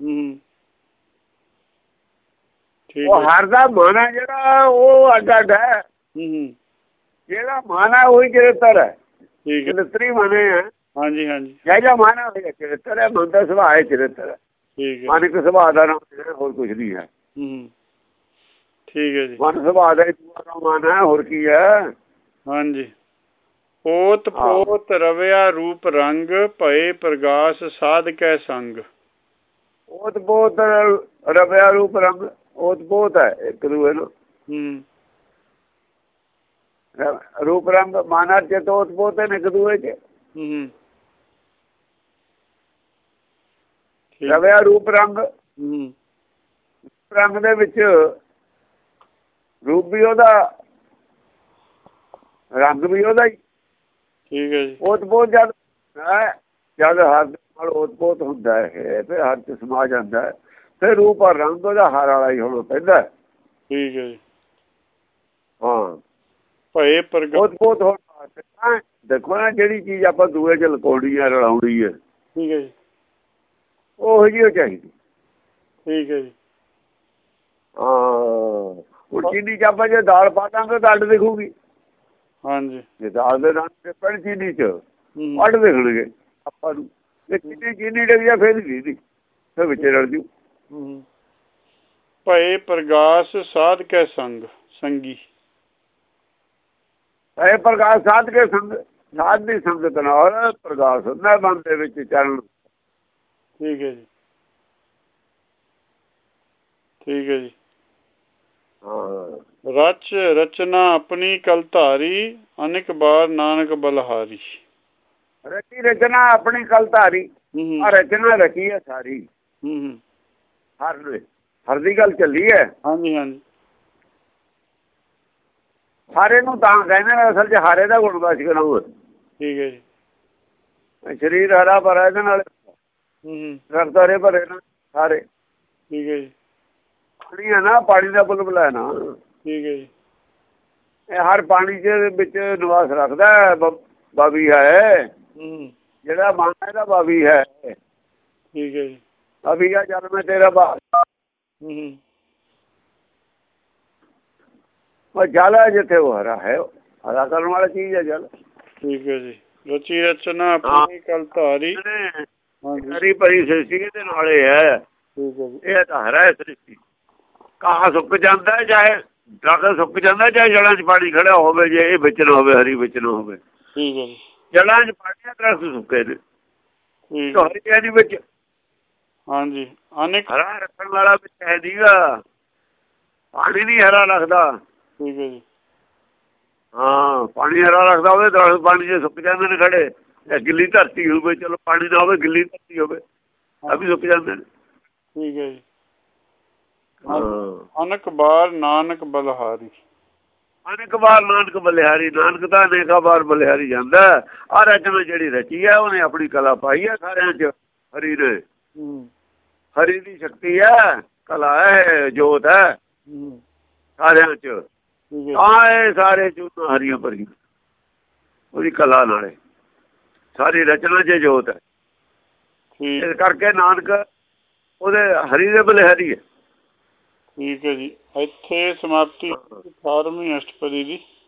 ਉਹ ਹਰ ਦਾ ਮਨ ਹੈ ਜਿਹੜਾ, ਉਹ ਅੱਡ ਅੱਡ ਹੈ। ਜਿਹੜਾ ਮਨ ਹੈ ਉਹੀ ਚਰਿੱਤਰ ਹੈ। ਚਰਿੱਤਰੀ ਮਨੇ ਹੈ। ਹਾਂਜੀ ਹਾਂਜੀ। ਜਿਹੜਾ ਮਨ ਹੈ ਉਹੀ ਚਰਿੱਤਰ ਹੈ। ਮਨ ਦਾ ਸੁਭਾਅ ਹੈ ਚਰਿੱਤਰ ਹੈ। ਮਨ ਇੱਕ ਸੁਭਾਅ ਦਾ ਨਾਮ, ਹੋਰ ਕੁਛ ਨਹੀਂ ਹੈ। ਠੀਕ ਹੈ ਜੀ। ਮਨ ਸੁਭਾਅ ਦਾ ਮਨ ਹੈ, ਹੋਰ ਕੀ ਹੈ। ਹਾਂਜੀ। ਪੋਤ ਪੋਤ ਰਵਿਆ ਰੂਪ ਰੰਗ, ਭਏ ਪ੍ਰਗਾਸ ਸਾਧ ਕੈ ਸੰਗ। ਪੋਤ ਪੋਤ ਰਵਿਆ ਰੂਪ ਰੰਗ, ਓਤ ਪੋਤ ਹੈ ਇੱਕ ਦੂਏ ਨੂੰ। ਰੂਪ ਰੰਗ ਮਾਨਾ ਚੇਤੋਤ ਪੋਤੇ ਨੇ ਇੱਕ ਦੂਏ ਚ ਰਵਿਆ ਰੂਪ ਰੰਗ ਰੰਗ ਦੇ ਵਿੱਚ ਰੂਪ ਵੀ ਉਹਦਾ ਰੰਗ ਵੀ ਉਹਦਾ ਹੀ। ਠੀਕ ਹੈ ਜੀ। ਓਤ ਪੋਤ ਜਦ ਜਦ ਹਰ ਨਾਲ ਓਤ ਪੋਤ ਹੁੰਦਾ ਹੈ ਫਿਰ ਹਰ ਚ ਸਮਾ ਜਾਂਦਾ ਹੈ ਫਿਰ ਰੂਪ ਔਰ ਰੰਗ ਉਹਦਾ ਹਰ ਵਾਲਾ ਹੀ ਹੋਣਾ ਪੈਂਦਾ। ਠੀਕ ਹੈ ਜੀ। ਹਾਂ ਭਏ ਪ੍ਰਗਟ ਓਤ ਪੋਤ ਹੋਣ ਵਾਸਤੇ ਦੇਖੋ ਨਾ ਜਿਹੜੀ ਚੀਜ਼ ਆਪਾਂ ਦੂਏ ਚ ਲਕਾਉਣੀ ਹੈ ਰਲਾਉਣੀ ਹੈ ਠੀਕ ਹੈ ਜੀ ਉਹੋ ਜਿਹੀ ਚਾਹੀਦੀ। ਠੀਕ ਹੈ ਜੀ। ਹਾਂ ਹੁਣ ਚੀਨੀ ਚ ਆਪਾਂ ਜੇ ਦਾਲ ਪਾ ਦਾਂਗੇ ਤਾਂ ਅੱਡ ਦਿਖੂਗੀ। ਹਾਂਜੀ ਜੇ ਦਾਲ ਦੇ ਰੰਗ ਤੇ ਪੈਣ ਚੀਨੀ ਚ ਅੱਡ ਦਿਖਣਗੇ ਆਪਾਂ ਨੂੰ। ਜੇ ਚੀਨੀ ਚੀਨੀ ਡਿੱਗ ਜਾ ਫੇਰ ਨਹੀਂ ਦੀ ਫਿਰ ਵਿੱਚ ਰਲ ਜੂ। ਭਏ ਪ੍ਰਗਾਸ ਸਾਧ ਕੇ ਸੰਗ ਸੰਗੀ ਭਏ ਪ੍ਰਗਾਸ ਸਾਧ ਕੇ ਸੰਗ ਸਾਧ ਦੀ ਸੰਗਤ ਨਾਲ ਪ੍ਰਗਾਸ ਹੁੰਦਾ ਮਨ ਦੇ ਵਿੱਚ ਚੱਲਣ। ਠੀਕ ਹੈ ਜੀ। ਠੀਕ ਹੈ ਜੀ। ਹਾਂ ਰਚ ਰਚਨਾ ਆਪਣੀ ਕਲ ਧਾਰੀ ਅਨੇਕ ਬਾਰ ਨਾਨਕ ਬਲਹਾਰੀ। ਰਚੀ ਰਚਨਾ ਆਪਣੀ ਕਲ ਧਾਰੀ ਆ ਰਚਨਾ ਰਚੀ ਹੈ ਸਾਰੀ। ਹਰ ਹਰ ਦੀ ਗੱਲ ਚੱਲੀ ਹੈ। ਹਾਂਜੀ ਹਾਂਜੀ ਹਾਰੇ ਨੂੰ ਤਾਂ ਕਹਿੰਦੇ ਨੇ ਅਸਲ ਚ ਹਾਰੇ ਦਾ ਗੁਣ ਵਾਚ ਕਰਾਉ। ਠੀਕ ਹੈ ਜੀ। ਸਰੀਰ ਹਰਾ ਭਰਾ ਇਹਦੇ ਨਾਲ ਦਰਖਤ ਹਰੇ ਭਰੇ ਨਾ ਸਾਰੇ। ਠੀਕ ਹੈ ਜੀ। ਪਾਣੀ ਹੈ ਨਾ ਪਾਣੀ ਦਾ ਬੁਲਬੁਲਾ ਹੈ ਨਾ। ਠੀਕ ਹੈ ਜੀ। ਇਹ ਹਰ ਪਾਣੀ ਦੇ ਵਿੱਚ ਨਿਵਾਸ ਰੱਖਦਾ ਬਾਬੀ ਹੈ ਜਿਹੜਾ ਮਨ ਇਹਦਾ ਬਾਬੀ ਹੈ। ਠੀਕ ਹੈ ਜੀ। ਬਾਬੀ ਆ ਜਦ ਮੈਂ ਤੇਰਾ ਬਾਪ ਜਲ ਹੈ ਜਿੱਥੇ ਉਹ ਹਰਾ ਹੈ ਹਰਾ ਕਰਨ ਵਾਲਾ ਚੀਜ਼ ਹੈ ਜਲ। ਠੀਕ ਹੈ ਜੀ। ਰਚੀ ਰਚਨਾ ਆਪਣੀ ਕਲ ਧਾਰੀ ਹਰੀ ਭਰੀ ਸ੍ਰਿਸ਼ਟੀ ਦੇ ਨਾਲ ਹੀ ਹੈ। ਇਹ ਤਾਂ ਹਰਾ ਹੈ ਸ੍ਰਿਸ਼ਟੀ। ਘਾਹ ਸੁੱਕ ਜਾਂਦਾ ਚਾਹੇ ਦਰਖਤ ਸੁੱਕ ਜਾਂਦਾ ਚਾਹੇ ਜੜਾਂ ਚ ਪਾਣੀ ਖੜਾ ਹੋਵੇ ਜੇ ਇਹ ਵਿੱਚ ਨਾ ਹੋਵੇ ਹਰੀ ਵਿੱਚ ਨਾ ਹੋਵੇ। ਜੜਾਂ ਚ ਪਾਣੀ ਦਰਖਤ ਸੁੱਕੇ ਨੇ ਹਰੀ ਵਿੱਚ। ਹਾਂਜੀ ਹਰਾ ਰੱਖਣ ਵਾਲਾ ਵਿੱਚ ਹੈ ਨੀਗਾ ਪਾਣੀ ਨੀ ਹਰਾ ਲੱਗਦਾ। ਠੀਕ ਹੈ ਜੀ। ਹਾਂ ਪਾਣੀ ਹਰਾ ਰੱਖਦਾ ਉਹਦੇ ਦਰਖਤ ਪਾਣੀ ਚ ਸੁੱਕ ਜਾਂਦੇ ਨੇ ਖੜੇ। ਗਿੱਲੀ ਧਰਤੀ ਹੋਵੇ ਚਲੋ ਪਾਣੀ ਨਾ ਹੋਵੇ ਗਿੱਲੀ ਧਰਤੀ ਹੋਵੇ ਆ ਵੀ ਸੁੱਕ ਜਾਂਦੇ ਨੇ। ਠੀਕ ਹੈ ਜੀ। ਅਨੇਕ ਬਾਰ ਨਾਨਕ ਬਲਹਾਰੀ ਅਨੇਕ ਵਾਰ ਨਾਨਕ ਬਲਿਹਾਰੀ ਨਾਨਕ ਤਾਂ ਅਨੇਕਾਂ ਵਾਰ ਬਲਿਹਾਰੀ ਜਾਂਦਾ। ਆਹ ਰਚਨਾ ਜਿਹੜੀ ਰਚੀ ਹੈ ਉਹਨੇ ਆਪਣੀ ਕਲਾ ਪਾਈ ਹੈ ਸਾਰਿਆਂ ਚ ਹਰੀ ਨੇ। ਹਰੀ ਦੀ ਸ਼ਕਤੀ ਹੈ ਕਲਾ ਹੈ ਜੋਤ ਹੈ ਸਾਰਿਆਂ ਚ। ਹਾਂ ਇਹ ਸਾਰੇ ਚੂਨਾ ਹਰੀਆਂ ਭਰੀਆਂ ਉਹਦੀ ਕਲਾ ਨਾਲੇ ਸਾਰੀ ਰਚਨਾ ਚ ਜੋਤ ਹੈ। ਇਸ ਕਰਕੇ ਨਾਨਕ ਉਹਦੇ ਹਰੀ ਦੇ ਬਲਿਹਾਰੀ ਹੈ। ਠੀਕ ਹੈ ਜੀ। ਇੱਥੇ ਸਮਾਪਤੀ ਅਠਾਰਵੀਂ ਅਸ਼ਟਪਦੀ ਦੀ।